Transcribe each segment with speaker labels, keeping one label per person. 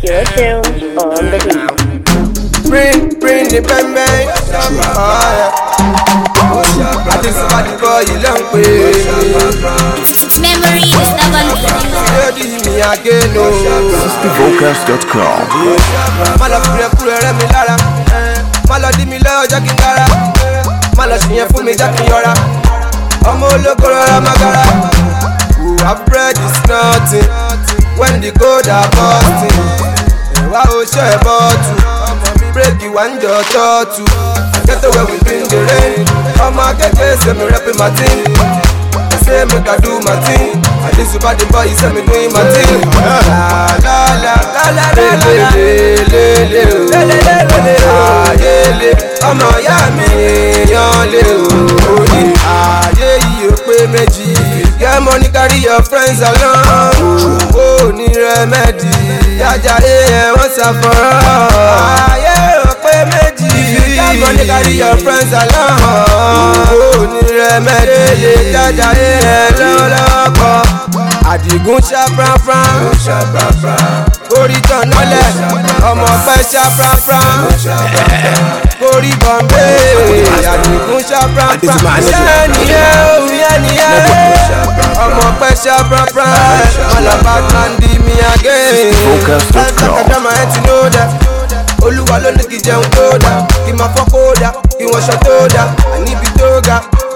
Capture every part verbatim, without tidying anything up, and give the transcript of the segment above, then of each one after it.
Speaker 1: Pure Tunes on the beat.
Speaker 2: Bring, bring the bang bang. Oh yeah. I think somebody boy you long way.
Speaker 3: Memory is stubborn producer.
Speaker 2: You me again, no.
Speaker 4: Sister Vocals dot com.
Speaker 2: Malo pure pure re mi lára. Malo di mi lọ jacking gara. Malo ṣìyẹn fún mi jacking yọra. Ọmọ ológo rọra magara. Who have bread is nothing when the gold are busting. Ẹ̀wá o ṣe é bọ́ọ̀tù. Break you and your tattoo. Get away we bring the rain. Ọmọ akẹ́kẹ́ say me repping my team. I say make I do my thing. And this bad boy he say me doing my thing. La la la la la la la le le le le le le ayé le ọmọ ya mi yan le o ní ayé yìí ó pé méjì. Get money carry your friends along. O ní rẹ́mẹ́dì yájà ẹ̀ wọ́n ṣàfọ̀rọ̀. Ayé ó pé méjì. Get money carry your friends along. O ní rẹ́mẹ́dì yájà ẹ̀ lọ́lọ́kọ̀. Àdìgún ṣàfràfràn kórí tán nọ́lẹ̀ ọmọ pẹ́ ṣàfràfràn kórí bọ̀m̀bé. Àdìgún ṣàfràfràn ṣẹ́ nìyẹn òun yẹn nìyẹn ọmọ pẹ́ ṣàfràfràn ọlọ́pàá kan di mi again. ẹ̀ẹ́dẹ́gbẹ̀dẹ́ máa ń ti ló dẹ olúwa ló ní kí jẹun tó dá kí máa fọ́ kó dá kí wọ́n ṣọ tó dá àníbi tó ga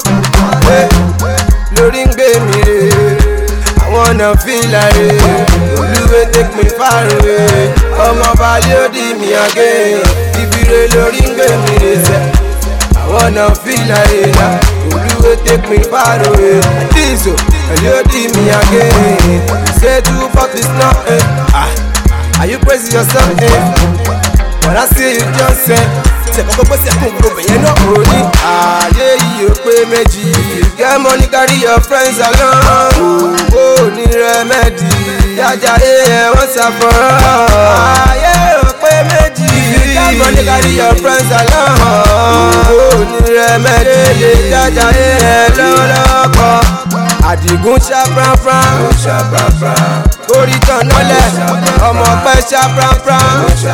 Speaker 2: lórí ń gbé mi rè I wanna feel like Olúwe take me far away. Ọmọ balẹ̀ ó di mi again. Ibire lórí ń gbé mi rè sẹ́. I wanna feel like Olúwe take me far away. Dísò ẹ̀lẹ́ ó di mi again. Say two fuck is not it. Ah, are you praising yourself? Eh? When I see you just say. Ṣé kọ́kọ́ pé sí ẹkùn gbogbo yẹn náà kò ní. Ayé yìí ó pé méjì. Get money carry your friends along. O ní rẹ́mẹ́dì yájà ẹ̀ wọ́n ṣàfọ̀rọ̀. Ayé ó pé méjì. Get money carry your friends along. O ní rẹ́mẹ́dì yájà ẹ̀ lọ́lọ́kọ̀. Àdìgún ṣàfràfràn kórí tán nọ́lẹ̀ ọmọ pẹ́ ṣàfràfràn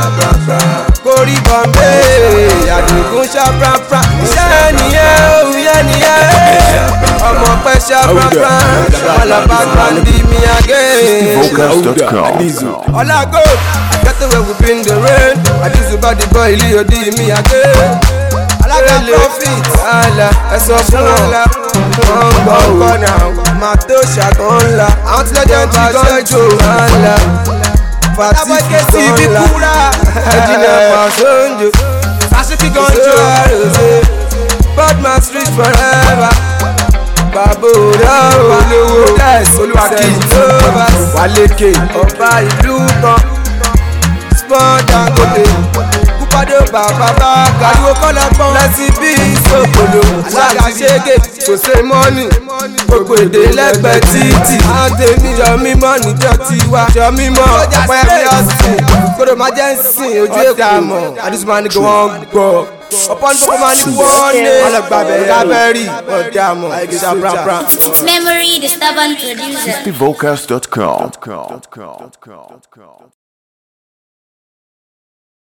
Speaker 2: kórí bọ̀m̀bé. Àdìgún ṣàfràfràn ṣẹ́ nìyẹn òun yẹn nìyẹn ọmọ pẹ́ ṣàfràfràn ọlọ́pàá kan di mi again.
Speaker 4: Vocals dot com.
Speaker 2: Ọlágò àgbẹ̀tẹ̀wé we been the rain. Àdìsú bá di bọ́ ilé òdì mi again. Alága profit àlà ẹ̀sọ́ fún ọ̀la wọ́n ń gbọ́ ọkọ̀ náà máa tó ṣàkàn ńlá. Àwọn tí lọ́jọ́ ti gọ́jọ́ àlà fàtí sí ibi kúrà ẹ̀jìnà pàṣọ́njò sásìkí gọ́jọ́ àròsé Badman street forever. Bàbá òrà olówó olúwakí wàlékè ọba ìlú kan small Dangote kúpàdé bàbá bá gàdúró kọ́lá gbọ́n lẹ́sìn bí ìsòkòlò alága ṣége kò ṣe mọ́nì gbogbo èdè lẹ́gbẹ̀ẹ́ títì. Àǹtẹ̀mí jọ mímọ́ níjọ́ tiwa jọ mímọ́ ọ̀pẹ́ ẹ̀mí ọ̀sìn kódò má jẹ́ ń sìn ojú èkó mọ̀ àdúsùnmá ní kí wọ́n gbọ́ ọ̀pọ̀ ní gbogbo máa ní kí wọ́n lé ọlọ́gbàbẹ̀ gábẹ́rì ọ̀dà mọ̀ ṣàprápra.
Speaker 3: Memory the stubborn producer.
Speaker 4: Sister Vocals dot com.